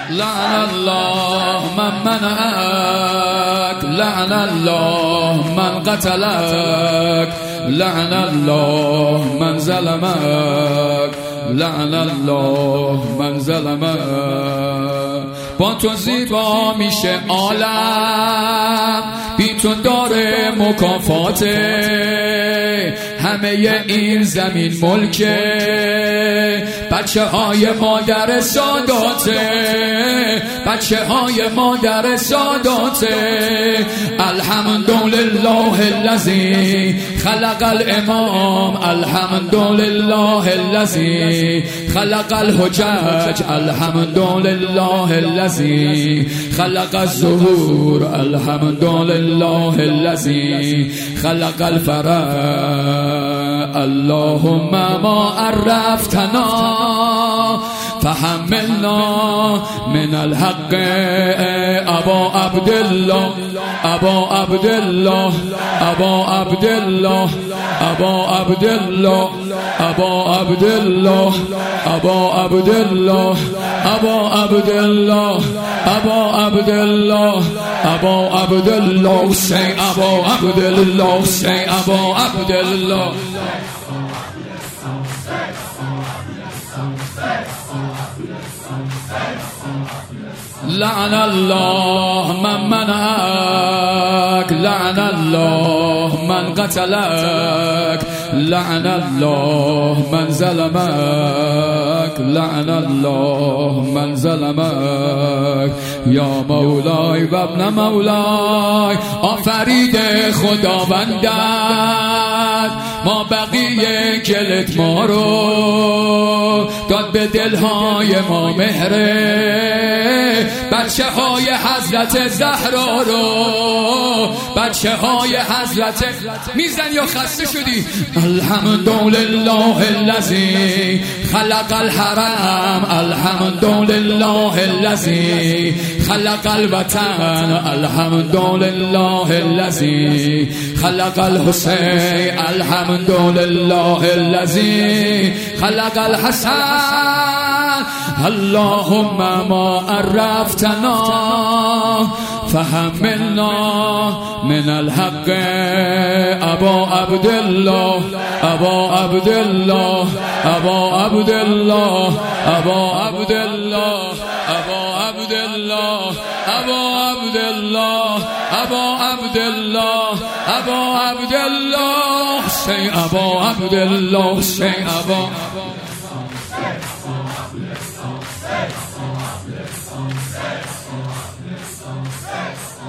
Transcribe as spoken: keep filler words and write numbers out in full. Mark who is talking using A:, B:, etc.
A: لعن الله من منعك، لعن الله من قتلك، لعن الله من ظلمك، لعن الله من ظلمك. با تو زیبا میشه عالم، بی تو داره مکافاته، همه این زمین ملکه بچه های مادر ساداته، بچه های مادر ساداته. الحمدلله الذی خلق الامام، الحمدلله الذی خلق الحجج، الحمدلله الذی خلق الزهور، الحمدلله الذی خلق الفرج. اللهم ما عرفتنا فحملنا من الحق. ابا عبدالله، ابا عبدالله، ابا عبدالله، ابا عبدالله، ابا عبدالله، ابا عبدالله، ابا عبدالله، ابا عبدالله، ابا عبدالله، say ابا عبدالله، say ابا عبدالله. لعن الله من منعك، لعن الله من قتلك، لعن الله من ظلمك، لعن الله من ظلمك. یا مولاي و ابن مولاي، آفرید خداوندت ما بقیه کلت ما رو داد به دلهای ما مهره، بچه های حضرت زهرا رو، بچه های حضرت میزن یا خسته شدی. الحمدلله الذی خلق الحرم، الحمدلله الذی خلق الوطن، الحمدلله الذی خلق الحسین، الحمدلله الذی خلق الحسن. اللهم ما عرفتنا فحملنا من الحق. ابا عبدالله، ابا عبدالله، ابا عبدالله، ابا عبدالله، ابا عبدالله، ابا عبدالله، ابا عبدالله، ابا عبدالله، say ابا عبدالله، say ابا. Say